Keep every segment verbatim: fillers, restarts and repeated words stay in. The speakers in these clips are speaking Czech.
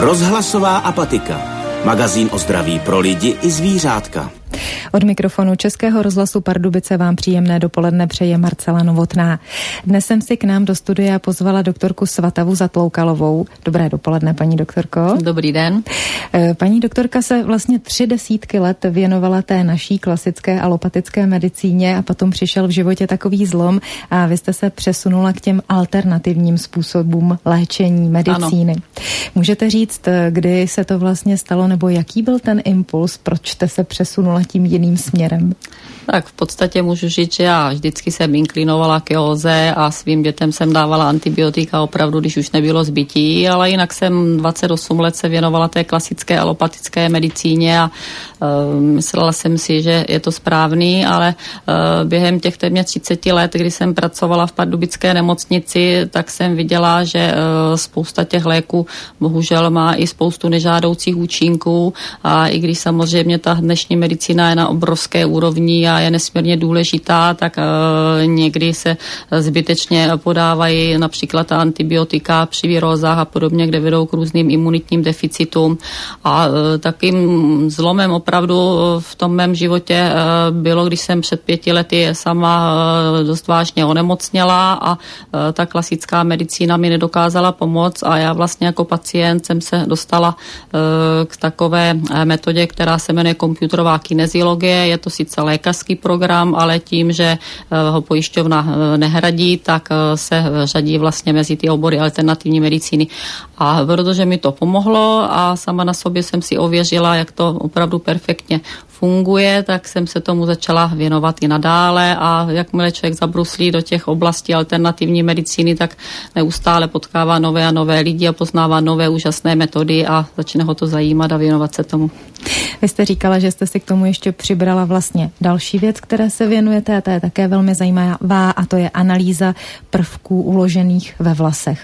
Rozhlasová apatika. Magazín o zdraví pro lidi i zvířátka. Od mikrofonu Českého rozhlasu Pardubice vám příjemné dopoledne přeje Marcela Novotná. Dnes jsem si k nám do studia pozvala doktorku Svatavu Zatloukalovou. Dobré dopoledne, paní doktorko. Dobrý den. Paní doktorka se vlastně tři desítky let věnovala té naší klasické alopatické medicíně a potom přišel v životě takový zlom a vy jste se přesunula k těm alternativním způsobům léčení, medicíny. Ano. Můžete říct, kdy se to vlastně stalo, nebo jaký byl ten impuls, proč jste se přesunula tím jiným směrem? Tak v podstatě můžu říct, že já vždycky jsem inklinovala k józe a svým dětem jsem dávala antibiotika opravdu, když už nebylo zbytí, ale jinak jsem dvacet osm let se věnovala té klasické alopatické medicíně a uh, myslela jsem si, že je to správný, ale uh, během těch téměř třicet let, kdy jsem pracovala v pardubické nemocnici, tak jsem viděla, že uh, spousta těch léků bohužel má i spoustu nežádoucích účinků a i když samozřejmě ta dnešní medicína je na obrovské úrovni a je nesmírně důležitá, tak uh, někdy se zbytečně podávají například ta antibiotika při virózách a podobně, kde vedou k různým imunitním deficitům. A uh, takým zlomem opravdu v tom mém životě uh, bylo, když jsem před pěti lety sama uh, dost vážně onemocněla a uh, ta klasická medicína mi nedokázala pomoct a já vlastně jako pacient jsem se dostala uh, k takové metodě, která se jmenuje komputerová kineziologie. Je to sice lékařský program, ale tím, že ho pojišťovna nehradí, tak se řadí vlastně mezi ty obory alternativní medicíny. A protože mi to pomohlo a sama na sobě jsem si ověřila, jak to opravdu perfektně funguje, tak jsem se tomu začala věnovat i nadále a jakmile člověk zabruslí do těch oblastí alternativní medicíny, tak neustále potkává nové a nové lidi a poznává nové úžasné metody a začne ho to zajímat a věnovat se tomu. Vy jste říkala, že jste si k tomu ještě přibrala vlastně další věc, které se věnujete a to je také velmi zajímavá a to je analýza prvků uložených ve vlasech.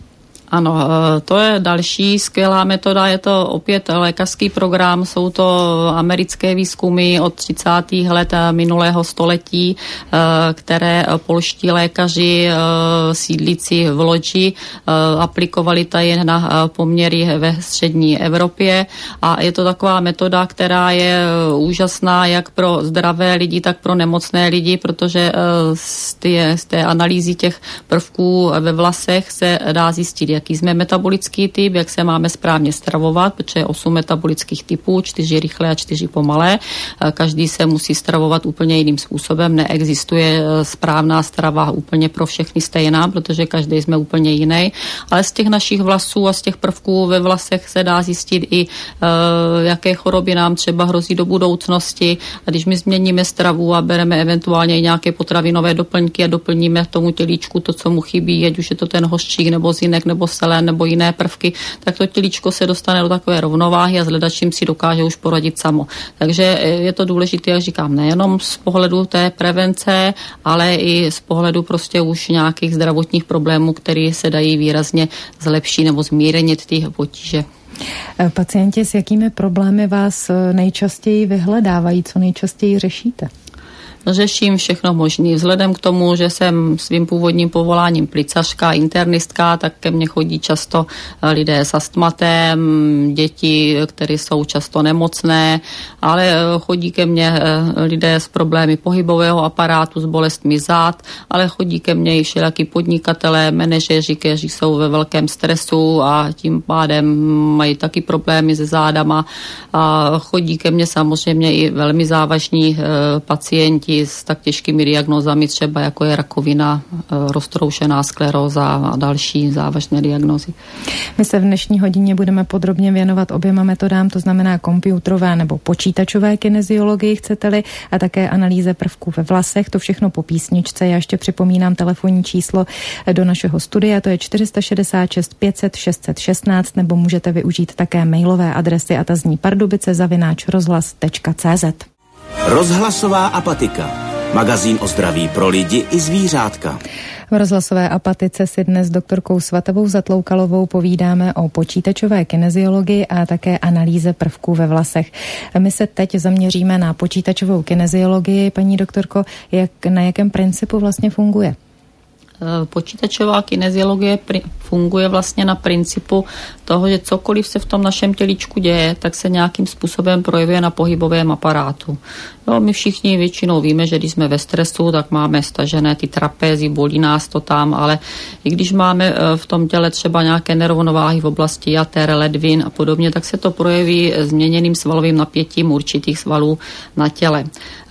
Ano, to je další skvělá metoda, je to opět lékařský program, jsou to americké výzkumy od třicátých let minulého století, které polští lékaři sídlící v Lodži aplikovali tady na poměry ve střední Evropě a je to taková metoda, která je úžasná jak pro zdravé lidi, tak pro nemocné lidi, protože z té, z té analýzy těch prvků ve vlasech se dá zjistit, jaký jsme metabolický typ, jak se máme správně stravovat, protože je osm metabolických typů, čtyři rychlé a čtyři pomalé. Každý se musí stravovat úplně jiným způsobem, neexistuje správná strava úplně pro všechny stejná, protože každý jsme úplně jiný, ale z těch našich vlasů a z těch prvků ve vlasech se dá zjistit i jaké choroby nám třeba hrozí do budoucnosti a když my změníme stravu a bereme eventuálně i nějaké potravinové doplňky a doplníme tomu tělíčku to, co mu chybí, ať už je to ten hořčík nebo zinek nebo selen nebo jiné prvky, tak to tělíčko se dostane do takové rovnováhy a s hledačím si dokáže už poradit samo. Takže je to důležité, jak říkám, nejenom z pohledu té prevence, ale i z pohledu prostě už nějakých zdravotních problémů, které se dají výrazně zlepšit nebo zmírnit ty potíže. Pacienti s jakými problémy vás nejčastěji vyhledávají, co nejčastěji řešíte? Řeším všechno možné. Vzhledem k tomu, že jsem svým původním povoláním plicařka, internistka, tak ke mně chodí často lidé s astmatem, děti, které jsou často nemocné, ale chodí ke mně lidé s problémy pohybového aparátu, s bolestmi zád, ale chodí ke mně i všelijaký podnikatelé, manažeři, kteří jsou ve velkém stresu a tím pádem mají taky problémy se zádama. A chodí ke mně samozřejmě i velmi závažní pacienti s tak těžkými diagnózami, třeba jako je rakovina, roztroušená skleróza a další závažné diagnózy. My se v dnešní hodině budeme podrobně věnovat oběma metodám, to znamená komputerové nebo počítačové kineziologii, chcete-li, a také analýze prvků ve vlasech. To všechno po písničce. Já ještě připomínám telefonní číslo do našeho studia, to je čtyři šest šest pět set šest set šestnáct, nebo můžete využít také mailové adresy a ta zní pardubice zavináč rozhlas tečka cé zet. Rozhlasová apatika. Magazín o zdraví pro lidi i zvířátka. V rozhlasové apatice si dnes s doktorkou Svatavou Zatloukalovou povídáme o počítačové kineziologii a také analýze prvků ve vlasech. My se teď zaměříme na počítačovou kineziologii. Paní doktorko, jak, na jakém principu vlastně funguje? Počítačová kineziologie funguje vlastně na principu toho, že cokoliv se v tom našem tělíčku děje, tak se nějakým způsobem projevuje na pohybovém aparátu. Jo, my všichni většinou víme, že když jsme ve stresu, tak máme stažené ty trapézy, bolí nás to tam, ale i když máme v tom těle třeba nějaké nerovnováhy v oblasti jater, ledvin a podobně, tak se to projeví změněným svalovým napětím určitých svalů na těle.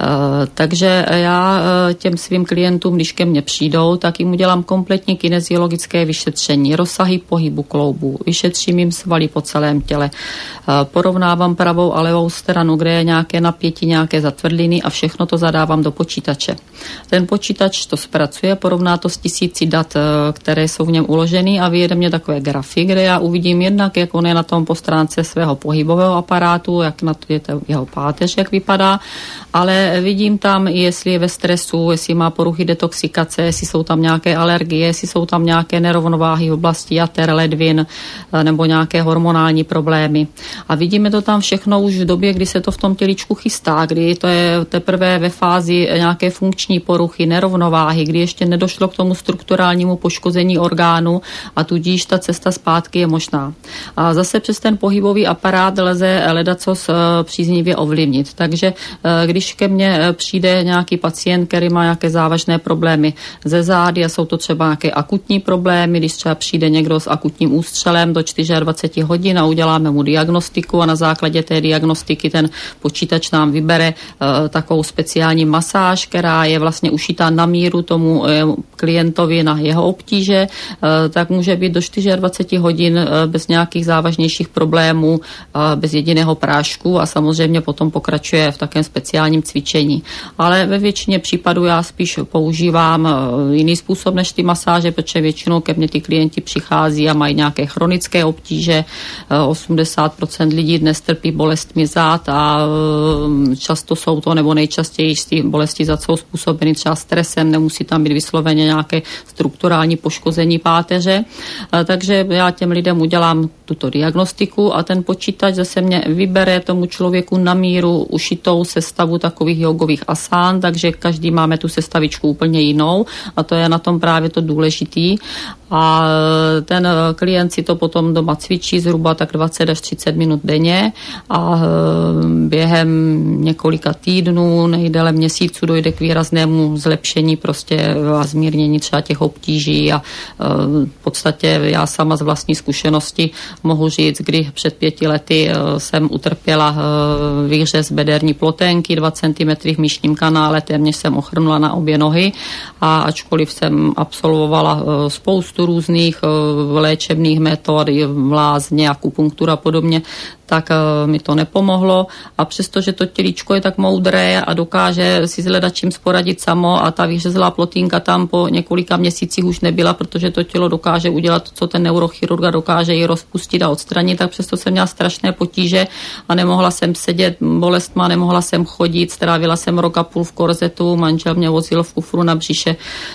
Takže já těm svým klientům, když ke mně přijdou, tak jim udělám kompletní kineziologické vyšetření, rozsahy pohybu kloubů, vyšetřím jim svaly po celém těle, porovnávám pravou a levou stranu, kde je nějaké napětí, nějaké zatvrdliny a všechno to zadávám do počítače. Ten počítač to zpracuje, porovná to s tisíci dat, které jsou v něm uloženy a vyjede mě takové grafy, kde já uvidím jednak, jak on je na tom po stránce svého pohybového aparátu, jak na to je to jeho páteř, jak vypadá, ale vidím tam, jestli je ve stresu, jestli má poruchy detoxikace, jestli jsou tam nějaké alergie, jestli jsou tam nějaké nerovnováhy v oblasti jater, ledvin nebo nějaké hormonální problémy. A vidíme to tam všechno už v době, kdy se to v tom tělíčku chystá, kdy to je teprve ve fázi nějaké funkční poruchy, nerovnováhy, kdy ještě nedošlo k tomu strukturálnímu poškození orgánu a tudíž ta cesta zpátky je možná. A zase přes ten pohybový aparát lze ledacos příznivě ovlivnit. Takže když ke mně přijde nějaký pacient, který má nějaké závažné problémy ze zády a jsou to třeba nějaké akutní problémy, když třeba přijde někdo s akutním ústřelem do dvacet čtyři hodin a uděláme mu diagnostiku a na základě té diagnostiky ten počítač nám vybere uh, takovou speciální masáž, která je vlastně ušitá na míru tomu uh, klientovi na jeho obtíže, uh, tak může být do dvacet čtyři hodin uh, bez nějakých závažnějších problémů, uh, bez jediného prášku a samozřejmě potom pokračuje v takém speciálním cvičení. Ale ve většině případů já spíš používám uh, jiný způsob než ty masáže, protože většinou ke mně ty klienti přichází a mají nějaké chronické obtíže. osmdesát procent lidí dnes trpí bolestmi zád a často jsou to, nebo nejčastěji ty bolesti zad jsou způsobeny třeba stresem, nemusí tam být vysloveně nějaké strukturální poškození páteře. Takže já těm lidem udělám tuto diagnostiku a ten počítač zase mě vybere tomu člověku na míru ušitou sestavu takových jogových asán, takže každý máme tu sestavičku úplně jinou a to je na tom právě to důležitý. A ten klient si to potom doma cvičí zhruba tak dvacet až třicet minut denně a během několika týdnů, nejdéle měsíců dojde k výraznému zlepšení prostě a zmírnění třeba těch obtíží a v podstatě já sama z vlastní zkušenosti mohu říct, kdy před pěti lety jsem utrpěla výřez bederní ploténky, dva centimetry v míšním kanále, téměř jsem ochrnula na obě nohy a ačkoliv jsem absolvovala spoustu různých léčebných metod, lázně, akupunktura a podobně, tak mi to nepomohlo a přestože to tělíčko je tak moudré a dokáže si s hledačím sporadit samo a ta vyřezlá plotínka tam po několika měsících už nebyla, protože to tělo dokáže udělat to, co ten neurochirurg dokáže ji rozpustit a odstranit, tak přesto jsem měla strašné potíže a nemohla jsem sedět, bolest má, nemohla jsem chodit, strávila jsem rok a půl v korzetu, manžel mě vozil v kufru na břiše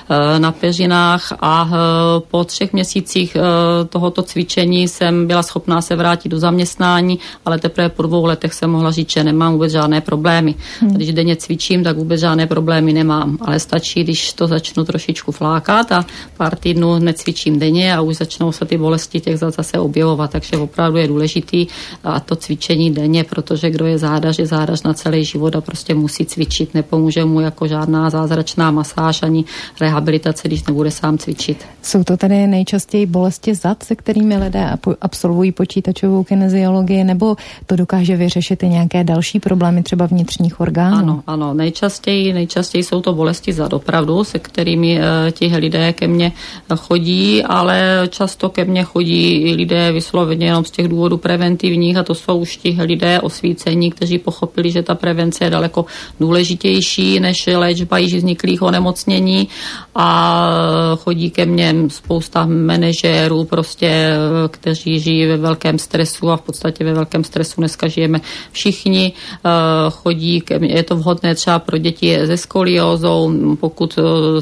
na peřinách a po třech měsících tohoto cvičení jsem byla schopná se vrátit do zaměstnání, ale teprve po dvou letech jsem mohla říct, že nemám vůbec žádné problémy. Hmm. Když denně cvičím, tak vůbec žádné problémy nemám, ale stačí, když to začnu trošičku flákat a pár týdnů necvičím denně a už začnou se ty bolesti těch zad zase objevovat, takže opravdu je důležitý a to cvičení denně, protože kdo je zádař, je zádař na celý život a prostě musí cvičit, nepomůže mu jako žádná zázračná masáž ani rehabilitace, když nebude sám cvičit. Jsou to tady nejčastěji bolesti zad, se kterými lidé absolvují počítačovou kineziologii, nebo to dokáže vyřešit i nějaké další problémy, třeba vnitřních orgánů? Ano, ano, nejčastěji, nejčastěji jsou to bolesti zad opravdu, se kterými e, ti lidé ke mně chodí, ale často ke mně chodí i lidé vysloveně jenom z těch důvodů preventivních a to jsou už ti lidé osvícení, kteří pochopili, že ta prevence je daleko důležitější než léčba již vzniklých onemocnění a chodí ke mně spousta manažérů, prostě, kteří žijí ve velkém stresu a v podstatě ve velkém stresu dneska žijeme všichni. Chodí ke mně, je to vhodné třeba pro děti se skoliózou, pokud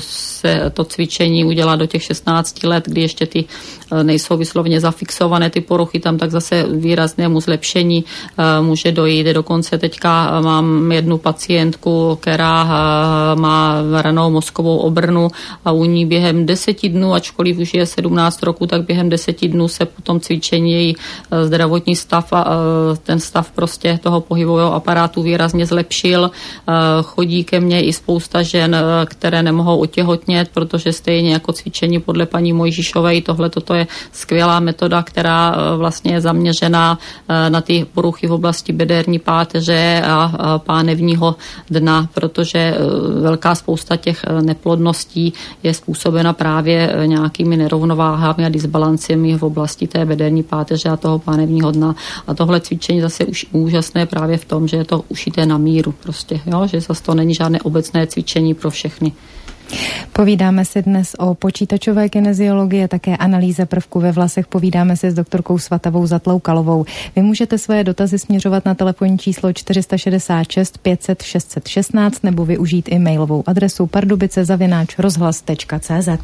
se to cvičení udělá do těch šestnácti let, kdy ještě ty nejsou vyslovně zafixované ty poruchy, tam tak zase výraznému zlepšení může dojít. Dokonce teďka mám jednu pacientku, která má ranou mozkovou obrnu a u ní během deseti dnů, ačkoliv už je sedmnáct roku, tak během deseti dnů se po tom cvičení její zdravotní stav a ten stav prostě toho pohybového aparátu výrazně zlepšil. Chodí ke mně i spousta žen, které nemohou otěhotnět, protože stejně jako cvičení podle paní Mojžišové, tohle toto je skvělá metoda, která vlastně je zaměřená na ty poruchy v oblasti bederní páteře a pánevního dna, protože velká spousta těch neplodností je způsobena právě nějakými nerovnováhami a disbalancemi v oblasti té bederní páteře a toho pánevního dna. A tohle cvičení zase už úžasné právě v tom, že je to ušité na míru prostě, jo? Že zase to není žádné obecné cvičení pro všechny. Povídáme si dnes o počítačové kineziologii, také analýze prvků ve vlasech. Povídáme si s doktorkou Svatavou Zatloukalovou. Vy můžete svoje dotazy směřovat na telefonní číslo čtyři šedesát šest pět set šest set šestnáct nebo využít i mailovou adresu pardubice zavináč rozhlas tečka cé zet.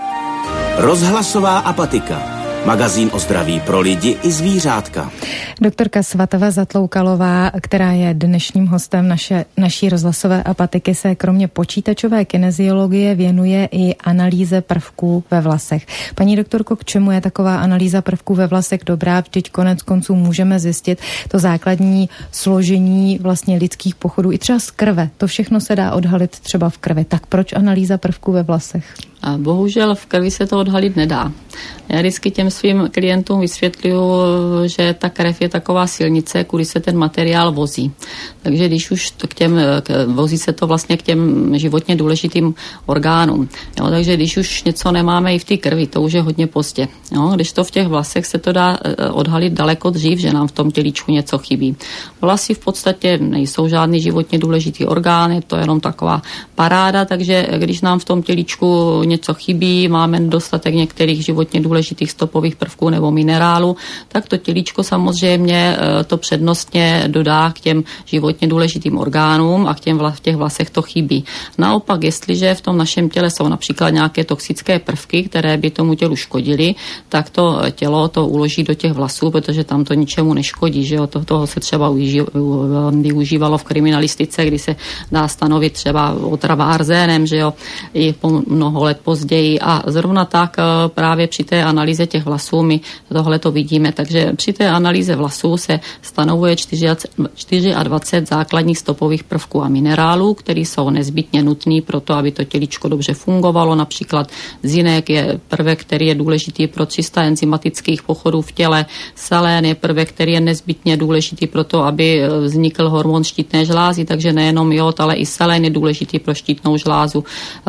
Rozhlasová apatika. Magazín o zdraví pro lidi i zvířátka. Doktorka Svatava Zatloukalová, která je dnešním hostem naše, naší rozhlasové apatiky, se kromě počítačové kineziologie věnuje i analýze prvků ve vlasech. Paní doktorko, k čemu je taková analýza prvků ve vlasech dobrá? Vždyť konec konců můžeme zjistit to základní složení vlastně lidských pochodů i třeba z krve. To všechno se dá odhalit třeba v krvi. Tak proč analýza prvků ve vlasech? A bohužel v krvi se to odhalit nedá. Já vždycky těm svým klientům vysvětluju, že ta krev je taková silnice, kudy se ten materiál vozí. Takže když už to k těm, k, vozí se to vlastně k těm životně důležitým orgánům. Jo, takže když už něco nemáme i v té krvi, to už je hodně pozdě. Jo, když to v těch vlasech se to dá odhalit daleko dřív, že nám v tom tělíčku něco chybí. Vlasy v podstatě nejsou žádný životně důležitý orgán, je to jenom taková paráda, takže když nám v tom tělíčku něco chybí, máme nedostatek některých životně důležitých stopových prvků nebo minerálu, tak to tělíčko samozřejmě to přednostně dodá k těm životně důležitým orgánům a k těm vla, v těch vlasech to chybí. Naopak, jestliže v tom našem těle jsou například nějaké toxické prvky, které by tomu tělu škodily, tak to tělo to uloží do těch vlasů, protože tam to ničemu neškodí. Že jo? To, toho se třeba využívalo v kriminalistice, kdy se dá stanovit třeba otrava arzénem, že jo, i po mnoho let později a zrovna tak právě při té analýze těch vlasů my tohle to vidíme. Takže při té analýze vlasů se stanovuje dvacet čtyři základních stopových prvků a minerálů, které jsou nezbytně nutné pro to, aby to tělíčko dobře fungovalo. Například zinek je prvek, který je důležitý pro tři sta enzymatických pochodů v těle. Selén je prvek, který je nezbytně důležitý pro to, aby vznikl hormon štítné žlázy, takže nejenom jód, ale i selén je důležitý pro štítnou žlázu.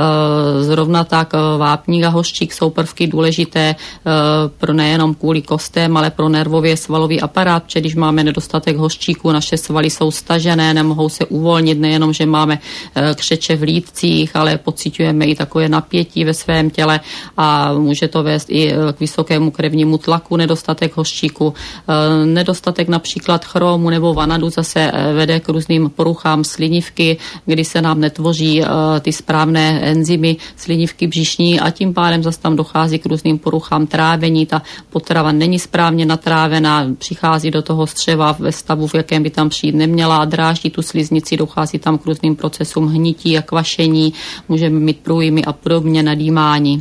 Zrovna tak vápník a hořčík jsou prvky důležité pro nejenom kvůli kostem, ale pro nervově svalový aparát, protože když máme nedostatek hořčíku, naše svaly jsou stažené, nemohou se uvolnit, nejenom, že máme křeče v lítcích, ale pociťujeme i takové napětí ve svém těle a může to vést i k vysokému krevnímu tlaku, nedostatek hořčíku. Nedostatek například chromu nebo vanadu zase vede k různým poruchám slinivky, kdy se nám netvoří ty správné enzymy slinivky břišní a tím pádem zase tam dochází k různým poruchám trávení, ta potrava není správně natrávená, přichází do toho střeva ve stavu, v jakém by tam přijít neměla, dráždí tu sliznici, dochází tam k různým procesům hnití a kvašení, můžeme mít průjmy a podobně, nadýmání.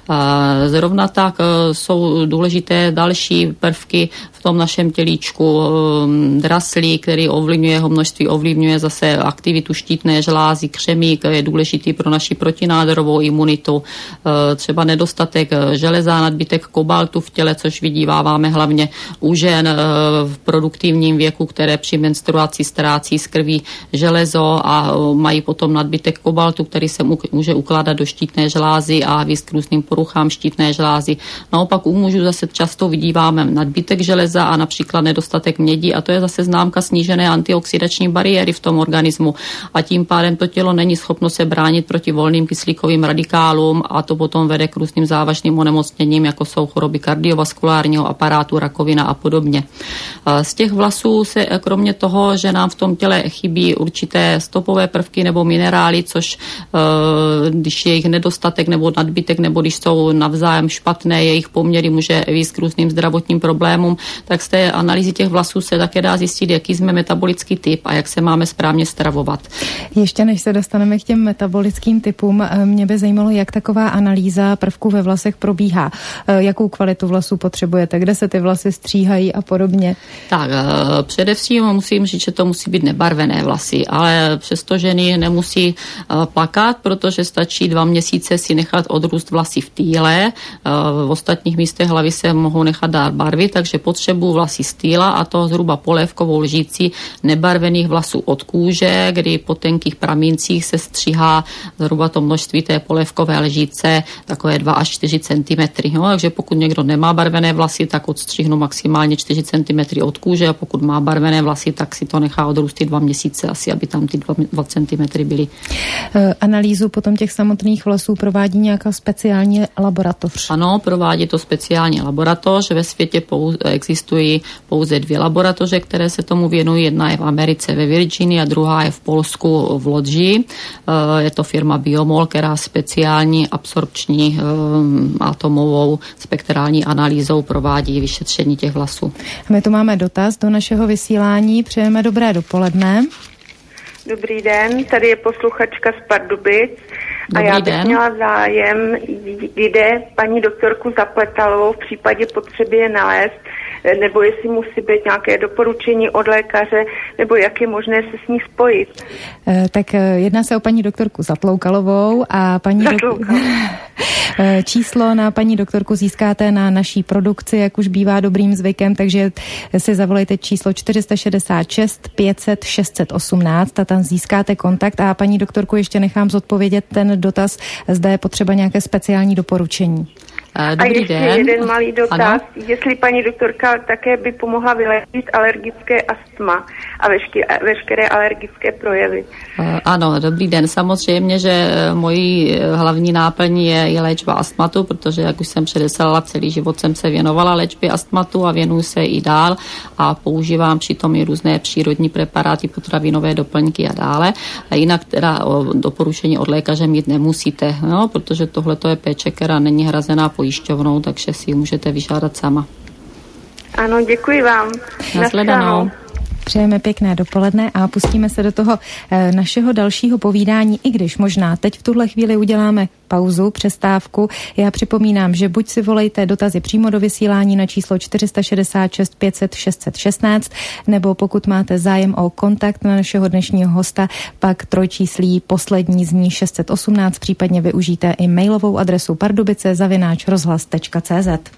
Zrovna tak jsou důležité další prvky v tom našem tělíčku. Draslík, který ovlivňuje jeho množství, ovlivňuje zase aktivitu štítné žlázy, křemík je důležitý pro naši protinádorovou imunitu. Třeba nedostatek železa, nadbytek kobaltu v těle, což vidíváváme hlavně u žen v produktivním věku, které při menstruaci ztrácí z krví železo a mají potom nadbytek kobaltu, který se může ukládat do štítné žlázy a vést k různým poruchám štítné žlázy. Naopak u mužů zase často vidíváme nadbytek železa a například nedostatek mědi a to je zase známka snížené antioxidační bariéry v tom organismu a tím pádem to tělo není schopno se bránit proti volným kyslíkovým radikálům a to potom vede k různým závažným onemocněním, jako jsou choroby kardiovaskulárního aparátu, rakovina a podobně. Z těch vlasů se kromě toho, že nám v tom těle chybí určité stopové prvky nebo minerály, což když je jejich nedostatek nebo nadbytek, nebo když jsou navzájem špatné, jejich poměry může vést k různým zdravotním problémům, tak z té analýzy těch vlasů se také dá zjistit, jaký jsme metabolický typ a jak se máme správně stravovat. Ještě než se dostaneme k těm metabolickým typům, mě by zajímalo, jak taková analýza prvků ve vlasech probíhá. Jakou kvalitu vlasů potřebujete, kde se ty vlasy stříhají a podobně? Tak, především musím říct, že to musí být nebarvené vlasy, ale přesto ženy nemusí plakat, protože stačí dva měsíce si nechat odrůst vlasy v týle. V ostatních místech hlavy se mohou nechat dát barvy, takže potřebuji vlasy z týla a to zhruba polévkovou lžící nebarvených vlasů od kůže, kdy po tenkých pramíncích se stříhá zhruba to množství té polévkové lžíce takové dva až čtyři centimetry. No, takže pokud někdo nemá barvené vlasy, tak odstřihnu maximálně čtyři centimetry od kůže a pokud má barvené vlasy, tak si to nechá odrůst dva měsíce asi, aby tam ty dva centimetry byly. Analýzu potom těch samotných vlasů provádí nějaká speciální laboratoř? Ano, provádí to speciální laboratoř. Ve světě pouze, existují pouze dvě laboratoře, které se tomu věnují. Jedna je v Americe ve Virginii a druhá je v Polsku v Lodži. Je to firma Biomol, která speciální absorpční atomovou spektrální analýzou provádí vyšetření těch vlasů. My tu máme dotaz do našeho vysílání. Přejeme dobré dopoledne. Dobrý den, tady je posluchačka z Pardubic. Dobrý a já bych den. měla zájem, kde paní doktorku Zapletalovou v případě potřeby je nalézt, nebo jestli musí být nějaké doporučení od lékaře, nebo jak je možné se s ní spojit. E, tak jedná se o paní doktorku Zatloukalovou a paní do... číslo na paní doktorku získáte na naší produkci, jak už bývá dobrým zvykem, takže si zavolejte číslo čtyři šedesát šest pět set šest set osmnáct a tam získáte kontakt a paní doktorku ještě nechám zodpovědět ten dotaz, zda je potřeba nějaké speciální doporučení. Dobrý a ještě den. jeden malý dotaz, Ano? jestli paní doktorka také by pomohla vyléčit alergické astma a veškeré, veškeré alergické projevy. Ano, dobrý den. Samozřejmě, že mojí hlavní náplní je i léčba astmatu, protože, jak už jsem předeslala, celý život jsem se věnovala léčbě astmatu a věnuju se i dál a používám přitom i různé přírodní preparáty, potravinové doplňky a dále. A jinak teda doporučení od lékaře mít nemusíte, no, protože tohle je péče, která není hrazená pojišťovnou, takže si ji můžete vyžádat sama. Ano, děkuji vám. Nashledanou. Přejeme pěkné dopoledne a pustíme se do toho e, našeho dalšího povídání, i když možná teď v tuhle chvíli uděláme pauzu, přestávku. Já připomínám, že buď si volejte dotazy přímo do vysílání na číslo čtyři šedesát šest pět set šest set šestnáct, nebo pokud máte zájem o kontakt na našeho dnešního hosta, pak trojčíslí poslední z ní šest set osmnáct, případně využijte i mailovou adresu pardubice zavináč rozhlas tečka cé zet.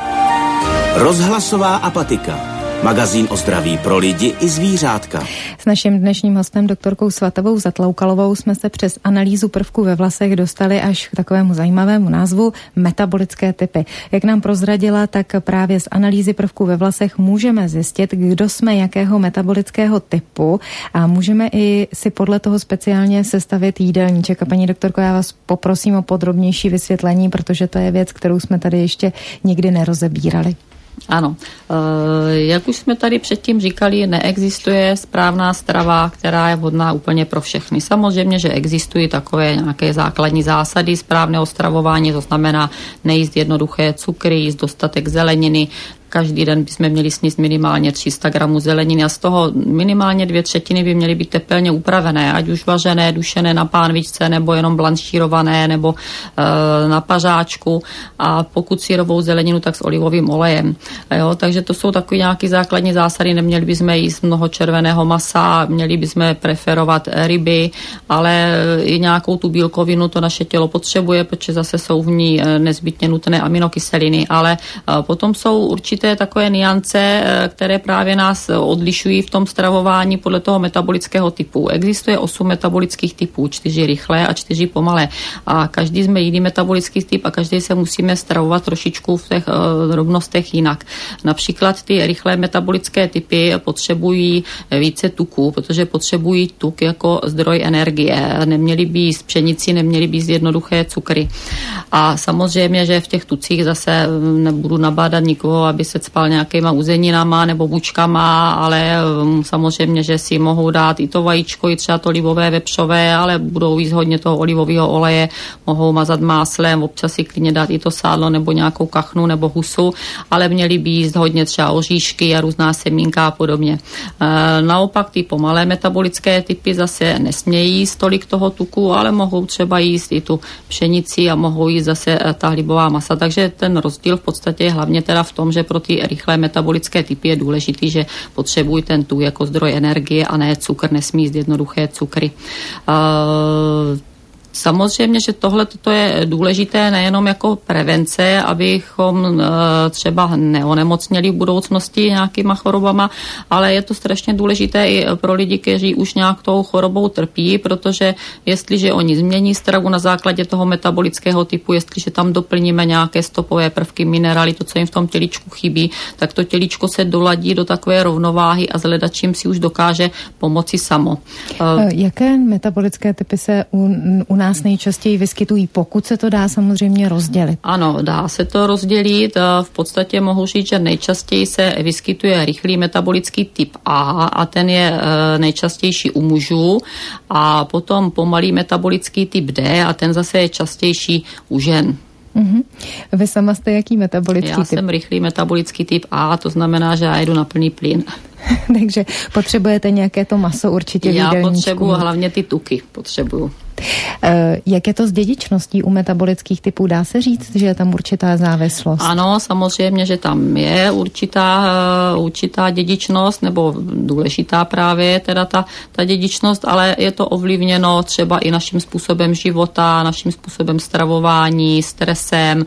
Rozhlasová apatika. Magazín o zdraví pro lidi i zvířátka. S naším dnešním hostem, doktorkou Svatavou Zatloukalovou, jsme se přes analýzu prvků ve vlasech dostali až k takovému zajímavému názvu metabolické typy. Jak nám prozradila, tak právě z analýzy prvků ve vlasech můžeme zjistit, kdo jsme jakého metabolického typu a můžeme i si podle toho speciálně sestavit jídelníček. A paní doktorko, já vás poprosím o podrobnější vysvětlení, protože to je věc, kterou jsme tady ještě nikdy nerozebírali. Ano, jak už jsme tady předtím říkali, neexistuje správná strava, která je vhodná úplně pro všechny. Samozřejmě, že existují takové nějaké základní zásady správného stravování, to znamená nejíst jednoduché cukry, jíst dostatek zeleniny. Každý den bychom měli sníst minimálně tři sta gramů zeleniny a z toho minimálně dvě třetiny by měly být tepelně upravené, ať už vařené, dušené na pánvičce, nebo jenom blanšírované, nebo e, na pařáčku a pokud syrovou zeleninu, tak s olivovým olejem. Jo, takže to jsou takové nějaké základní zásady, neměli bychom jíst mnoho červeného masa, měli bychom preferovat ryby, ale i nějakou tu bílkovinu to naše tělo potřebuje, protože zase jsou v ní nezbytně nutné aminokyseliny, ale potom jsou určitě takové niance, které právě nás odlišují v tom stravování podle toho metabolického typu. Existuje osm metabolických typů, čtyři rychlé a čtyři pomalé. A každý jsme jiný metabolický typ a každý se musíme stravovat trošičku v těch uh, rovnostech jinak. Například ty rychlé metabolické typy potřebují více tuku, protože potřebují tuk jako zdroj energie. Neměli by jíst pšenici, neměli by jíst jednoduché cukry. A samozřejmě, že v těch tucích zase nebudu nabádat nikoho, aby se cpal nějakýma uzeninama nebo bučkama, ale samozřejmě, že si mohou dát i to vajíčko, i třeba to olivové vepřové, ale budou jíst hodně toho olivového oleje, mohou mazat máslem, občas si klidně dát i to sádlo nebo nějakou kachnu nebo husu, ale měli by jíst hodně třeba oříšky a různá semínka a podobně. E, naopak ty pomalé metabolické typy zase nesmějí jíst tolik toho tuku, ale mohou třeba jíst i tu pšenici a mohou jíst zase ta hlibová masa, takže ten rozdíl v podstatě je hlavně teda v tom, že pro ty rychlé metabolické typy je důležitý, že potřebují ten tuk jako zdroj energie a ne cukr, nesmí jíst jednoduché cukry. Uh, Samozřejmě, že tohle to je důležité nejenom jako prevence, abychom třeba neonemocněli v budoucnosti nějakýma chorobama, ale je to strašně důležité i pro lidi, kteří už nějak tou chorobou trpí, protože jestliže oni změní stravu na základě toho metabolického typu, jestliže tam doplníme nějaké stopové prvky, minerály, to, co jim v tom tělíčku chybí, tak to tělíčko se doladí do takové rovnováhy a s hledačím si už dokáže pomoci samo. Jaké metabolické typy se u, u nás nejčastěji vyskytují, pokud se to dá samozřejmě rozdělit? Ano, dá se to rozdělit. V podstatě mohu říct, že nejčastěji se vyskytuje rychlý metabolický typ A a ten je nejčastější u mužů a potom pomalý metabolický typ D a ten zase je častější u žen. Mm-hmm. Vy sama jste jaký metabolický já typ? Já jsem rychlý metabolický typ A, to znamená, že já jedu na plný plyn. Takže potřebujete nějaké to maso určitě v jídelníčku. Já potřebuju hlavně ty tuky, potřebuju. Jak je to s dědičností u metabolických typů? Dá se říct, že je tam určitá závislost? Ano, samozřejmě, že tam je určitá, určitá dědičnost, nebo důležitá právě teda ta, ta dědičnost, ale je to ovlivněno třeba i naším způsobem života, naším způsobem stravování, stresem.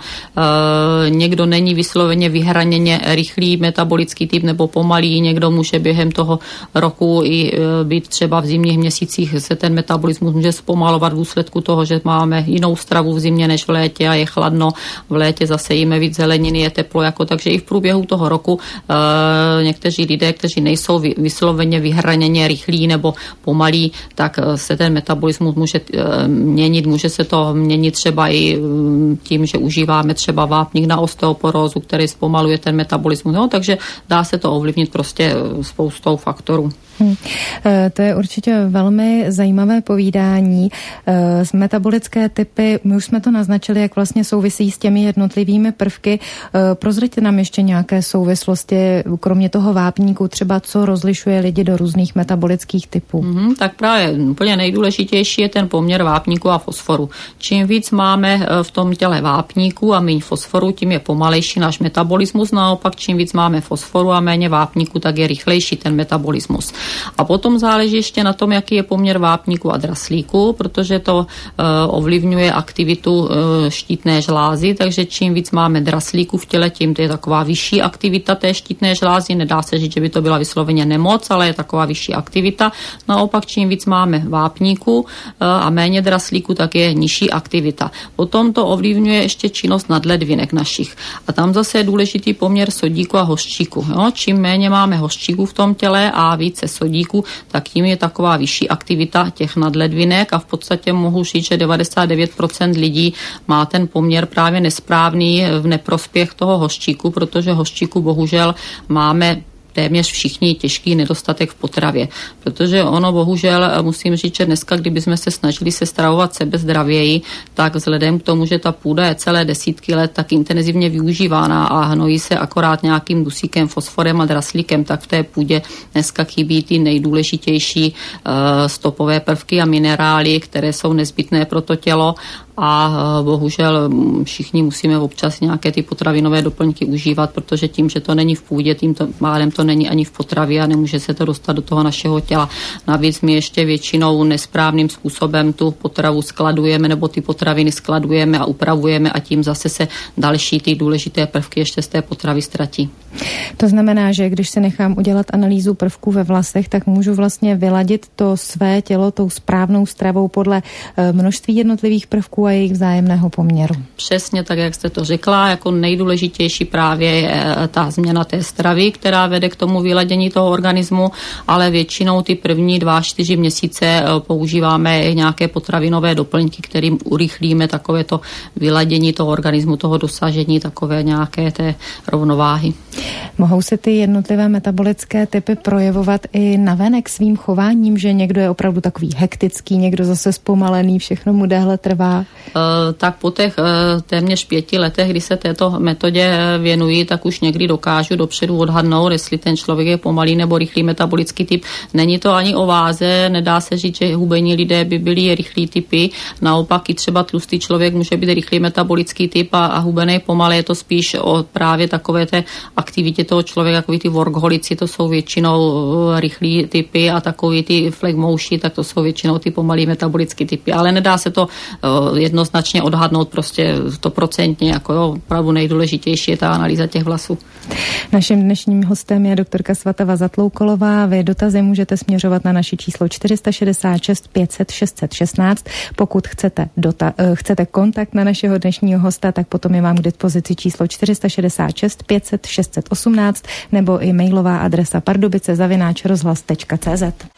Někdo není vysloveně vyhraněně rychlý metabolický typ nebo pomalý, někdo může během toho roku i být třeba v zimních měsících, se ten metabolismus může zpomalovat v důsledku toho, že máme jinou stravu v zimě než v létě a je chladno. V létě zase jíme víc zeleniny, je teplo, jako, takže i v průběhu toho roku e, někteří lidé, kteří nejsou vysloveně vyhraněně rychlí nebo pomalí, tak se ten metabolismus může e, měnit. Může se to měnit třeba i tím, že užíváme třeba vápník na osteoporózu, který zpomaluje ten metabolismus. No, takže dá se to ovlivnit prostě spoustou faktorů. Hmm. To je určitě velmi zajímavé povídání. Z metabolické typy, my už jsme to naznačili, jak vlastně souvisí s těmi jednotlivými prvky. Prozraďte nám ještě nějaké souvislosti, kromě toho vápníku, třeba co rozlišuje lidi do různých metabolických typů. Mm-hmm, tak právě úplně nejdůležitější je ten poměr vápníku a fosforu. Čím víc máme v tom těle vápníku a méně fosforu, tím je pomalejší náš metabolismus. Naopak, čím víc máme fosforu a méně vápníku, tak je rychlejší ten metabolismus. A potom záleží ještě na tom, jaký je poměr vápníku a draslíku, protože to uh, ovlivňuje aktivitu uh, štítné žlázy, takže čím víc máme draslíku v těle, tím to je taková vyšší aktivita té štítné žlázy. Nedá se říct, že by to byla vysloveně nemoc, ale je taková vyšší aktivita. Naopak, čím víc máme vápníku uh, a méně draslíku, tak je nižší aktivita. Potom to ovlivňuje ještě činnost nadledvinek našich. A tam zase je důležitý poměr sodíku a hořčíku. Jo? Čím méně máme hořčíku v tom těle a více sodíku, tak tím je taková vyšší aktivita těch nadledvinek a v podstatě mohu říct, že devadesát devět procent lidí má ten poměr právě nesprávný v neprospěch toho hořčíku, protože hořčíku bohužel máme téměř všichni těžký nedostatek v potravě. Protože ono bohužel, musím říct, že dneska, kdybychom se snažili se stravovat sebe zdravěji, tak vzhledem k tomu, že ta půda je celé desítky let tak intenzivně využívána a hnojí se akorát nějakým dusíkem, fosforem a draslíkem, tak v té půdě dneska chybí ty nejdůležitější uh, stopové prvky a minerály, které jsou nezbytné pro to tělo. A bohužel všichni musíme občas nějaké ty potravinové doplňky užívat, protože tím, že to není v půdě, tím to, málem to není ani v potravě a nemůže se to dostat do toho našeho těla. Navíc my ještě většinou nesprávným způsobem tu potravu skladujeme nebo ty potraviny skladujeme a upravujeme a tím zase se další ty důležité prvky ještě z té potravy ztratí. To znamená, že když se nechám udělat analýzu prvků ve vlasech, tak můžu vlastně vyladit to své tělo tou správnou stravou podle množství jednotlivých prvků prvků a jejich vzájemného poměru. Přesně tak, jak jste to řekla, jako nejdůležitější právě je ta změna té stravy, která vede k tomu vyladění toho organismu, ale většinou ty první dva, čtyři měsíce používáme nějaké potravinové doplňky, kterým urychlíme takové to vyladění toho organismu, toho dosažení takové nějaké té rovnováhy. Mohou se ty jednotlivé metabolické typy projevovat i navenek svým chováním, že někdo je opravdu takový hektický, někdo zase zpomalený, všechno mu déhle trvá? E, tak po těch e, téměř pěti letech, kdy se této metodě věnují, tak už někdy dokážu dopředu odhadnout, jestli ten člověk je pomalý nebo rychlý metabolický typ. Není to ani o váze, nedá se říct, že hubení lidé by byli rychlí typy, naopak i třeba tlustý člověk může být rychlý metabolický typ a, a hubený pomalý, je to spíš o právě takové té aktivitě toho člověka, takový ty workaholici, to jsou většinou rychlí typy a takový ty flegmouši, tak to jsou většinou ty pomalý metabolický typy, ale nedá se to uh, jednoznačně odhadnout prostě stoprocentně, jako jo, opravdu nejdůležitější je ta analýza těch vlasů. Naším dnešním hostem je doktorka Svatava Zatloukalová. Vy dotazy můžete směřovat na naše číslo čtyři šest šest pět set šest set šestnáct. Pokud chcete, dota- chcete kontakt na našeho dnešního hosta, tak potom je vám k dispozici číslo čtyři šest šest pět set šest set osmnáct nebo i mailová adresa pardubice zavináč rozhlas tečka cé zet.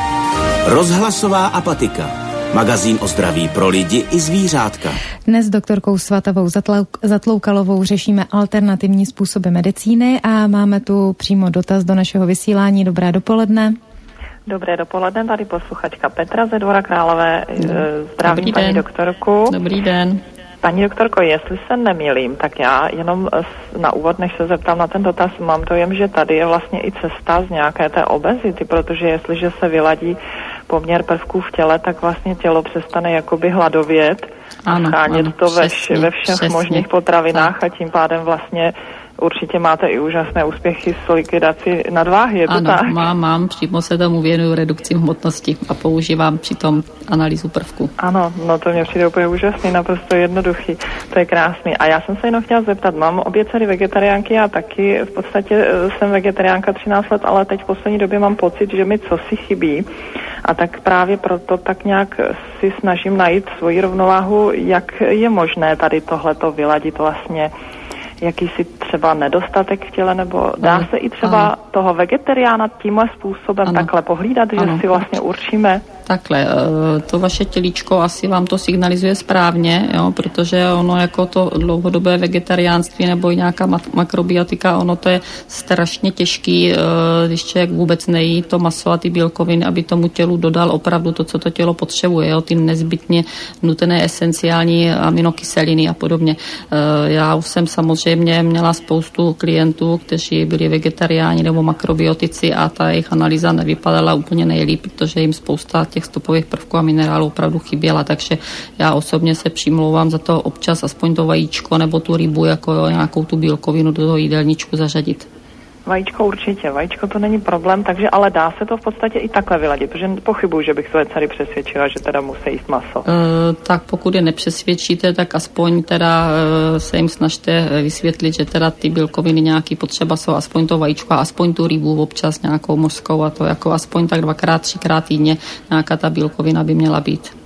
Rozhlasová apatika. Magazín o zdraví pro lidi i zvířátka. Dnes s doktorkou Svatavou Zatloukalovou řešíme alternativní způsoby medicíny a máme tu přímo dotaz do našeho vysílání. Dobré dopoledne. Dobré dopoledne, tady posluchačka Petra ze Dvora Králové. Zdravím Dobrý paní den. doktorku. Dobrý den. Paní doktorko, jestli se nemýlím, tak já jenom na úvod, než se zeptám na ten dotaz, mám dojem, že tady je vlastně i cesta z nějaké té obezity, protože jestliže se vyladí poměr prvků v těle, tak vlastně tělo přestane jakoby hladovět a schánět to ve, vš- ve všech přesně. možných potravinách tak. A tím pádem vlastně určitě máte i úžasné úspěchy s likvidací nadváhy, je to ano, tak? Ano, mám, mám, přímo se tomu věnuju redukci hmotnosti a používám přitom analýzu prvku. Ano, no to mě přijde úplně úžasný, naprosto jednoduchý, to je krásný. A já jsem se jenom chtěla zeptat, mám obě dcery vegetariánky, já taky v podstatě jsem vegetariánka třináct let, ale teď v poslední době mám pocit, že mi cosi chybí. A tak právě proto tak nějak si snažím najít svoji rovnováhu, jak je možné tady tohleto vyladit vlastně, jakýsi třeba nedostatek v těle, nebo dá ano, se i třeba ano. toho vegetariána tímhle způsobem ano. takhle pohlídat, že ano. si vlastně určíme? Takhle, to vaše tělíčko asi vám to signalizuje správně, jo, protože ono jako to dlouhodobé vegetariánství nebo i nějaká makrobiotika, ono to je strašně těžký, když člověk vůbec nejí to maso a ty bílkoviny, aby tomu tělu dodal opravdu to, co to tělo potřebuje, jo, ty nezbytně nutné esenciální aminokyseliny a podobně. Já už jsem samozřejmě měla spoustu klientů, kteří byli vegetariáni nebo makrobiotici a ta jejich analýza nevypadala úplně nejlíp, protože jim spousta těch stopových prvků a minerálů opravdu chyběla, takže já osobně se přimlouvám za to občas aspoň to vajíčko nebo tu rybu jako jo, nějakou tu bílkovinu do toho jídelníčku zařadit. Vajíčko určitě, vajíčko to není problém, takže ale dá se to v podstatě i takhle vyladit, protože pochybuji, že bych své dcery přesvědčila, že teda musí jíst maso. E, tak pokud je nepřesvědčíte, tak aspoň teda e, se jim snažte vysvětlit, že teda ty bílkoviny nějaký potřeba jsou, aspoň to vajíčko a aspoň tu rybu občas nějakou mořskou a to jako aspoň tak dvakrát, třikrát týdně nějaká ta bílkovina by měla být.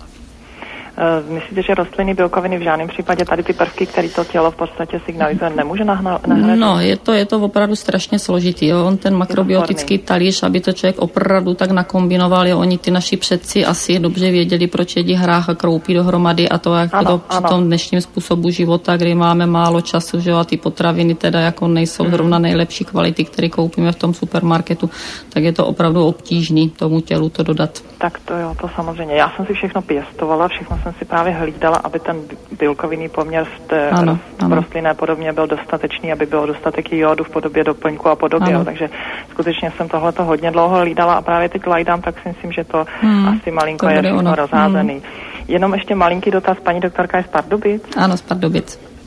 Myslíte, že rostliny, bílkoviny v žádném případě tady ty prvky, které to tělo v podstatě signalizuje, nemůže nahradit? No, je to, je to opravdu strašně složitý. Jo? On ten makrobiotický talíř, aby to člověk opravdu tak nakombinoval, jo? Oni ty naši předci asi dobře věděli, proč jedí hrách a kroupí dohromady a to jak ano, to při tom dnešním způsobu života, kdy máme málo času, že jo? A ty potraviny teda jako nejsou hmm. zrovna nejlepší kvality, které koupíme v tom supermarketu, tak je to opravdu obtížný tomu tělu to dodat. Tak to jo, to samozřejmě. Já jsem si všechno pěstovala, všechno jsem si právě hlídala, aby ten bílkovinný poměr v té ano, ano. rostlinné podobně byl dostatečný, aby bylo dostatek jódu v podobě doplňku a podobně. Jo. Takže skutečně jsem tohleto hodně dlouho hlídala a právě teď lajdám, tak si myslím, že to hmm, asi malinko to je všechno rozházený. Hmm. Jenom ještě malinký dotaz, paní doktorka je z Pardubic? Ano, z Pardubic.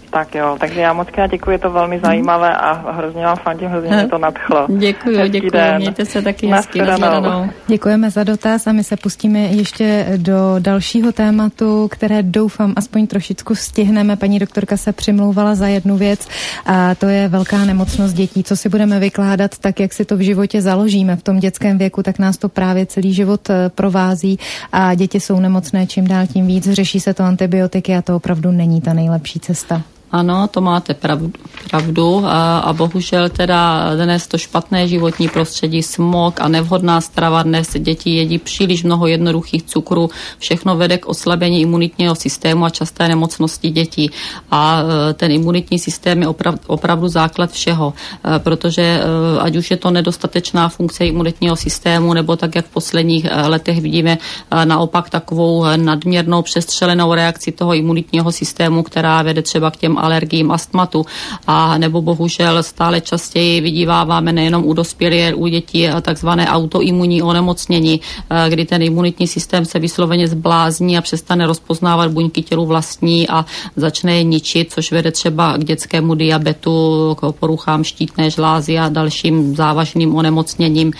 Tak jo, takže já moc krát děkuji, je to velmi zajímavé a hrozně vám fandím, hrozně mě to nadchlo. Děkuji, děkuji, mějte se taky hezky. Děkujeme za dotaz a my se pustíme ještě do dalšího tématu, které doufám aspoň trošičku stihneme. Paní doktorka se přimlouvala za jednu věc a to je velká nemocnost dětí. Co si budeme vykládat, tak jak si to v životě založíme v tom dětském věku, tak nás to právě celý život provází a děti jsou nemocné čím dál tím víc. Řeší se to antibiotiky a to opravdu není ta nejlepší cesta. Ano, to máte pravdu, pravdu a, a bohužel teda dnes to špatné životní prostředí, smog a nevhodná strava, dnes děti jedí příliš mnoho jednoduchých cukrů, všechno vede k oslabení imunitního systému a časté nemocnosti dětí. A ten imunitní systém je opravdu, opravdu základ všeho, protože ať už je to nedostatečná funkce imunitního systému, nebo tak, jak v posledních letech vidíme naopak takovou nadměrnou přestřelenou reakci toho imunitního systému, která vede třeba k těm alergiím, astmatu a nebo bohužel stále častěji vidíváváme nejenom u dospělých, u dětí takzvané autoimunní onemocnění, kdy ten imunitní systém se vysloveně zblázní a přestane rozpoznávat buňky tělu vlastní a začne je ničit, což vede třeba k dětskému diabetu, k poruchám štítné žlázy a dalším závažným onemocněním.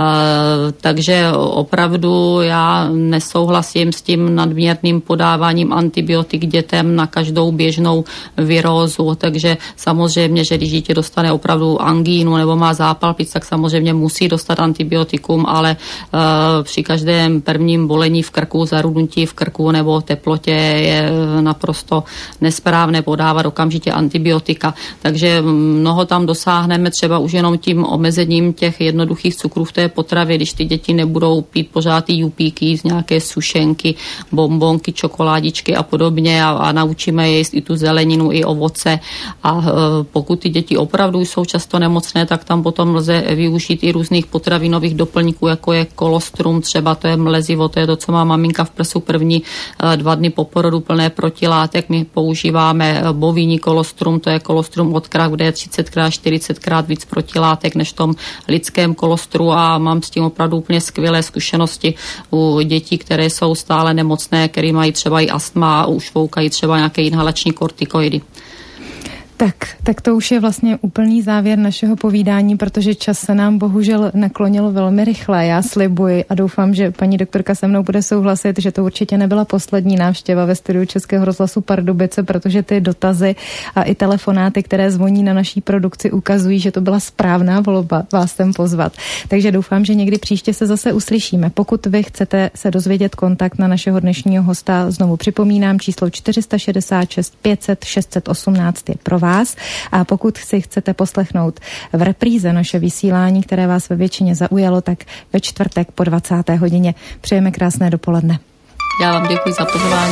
Takže opravdu já nesouhlasím s tím nadměrným podáváním antibiotik dětem na každou běžnou virózu, takže samozřejmě, že když dítě dostane opravdu angínu nebo má zápal plic, tak samozřejmě musí dostat antibiotikum, ale uh, při každém prvním bolení v krku, zarudnutí v krku nebo teplotě je naprosto nesprávné podávat okamžitě antibiotika. Takže mnoho tam dosáhneme třeba už jenom tím omezením těch jednoduchých cukrů v té potravě, když ty děti nebudou pít pořád ty jupíky z nějaké sušenky, bombonky, čokoládičky a podobně a, a naučíme je jíst i tu zeleninu, i ovoce a pokud ty děti opravdu jsou často nemocné, tak tam potom lze využít i různých potravinových doplňků, jako je kolostrum, třeba to je mlezivo, to je to, co má maminka v prsu první dva dny po porodu plné protilátek. My používáme bovínní kolostrum, to je kolostrum od krav, kde je třicetkrát, čtyřicetkrát víc protilátek než v tom lidském kolostru a mám s tím opravdu úplně skvělé zkušenosti u dětí, které jsou stále nemocné, které mají třeba i astma a už foukají třeba nějaké inhalační kortikoidy. Tak, tak to už je vlastně úplný závěr našeho povídání, protože čas se nám bohužel naklonil velmi rychle. Já slibuji a doufám, že paní doktorka se mnou bude souhlasit, že to určitě nebyla poslední návštěva ve studiu Českého rozhlasu Pardubice, protože ty dotazy a i telefonáty, které zvoní na naší produkci, ukazují, že to byla správná volba vás sem pozvat. Takže doufám, že někdy příště se zase uslyšíme. Pokud vy chcete se dozvědět kontakt na našeho dnešního hosta, znovu připomínám číslo čtyři šest šest pět set šest set osmnáct je pro vás. Vás. A pokud si chcete poslechnout v repríze naše vysílání, které vás ve většině zaujalo, tak ve čtvrtek po dvacáté hodině. Přejeme krásné dopoledne. Já vám děkuji za pozvání.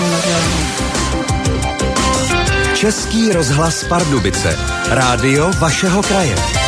Český rozhlas Pardubice. Rádio vašeho kraje.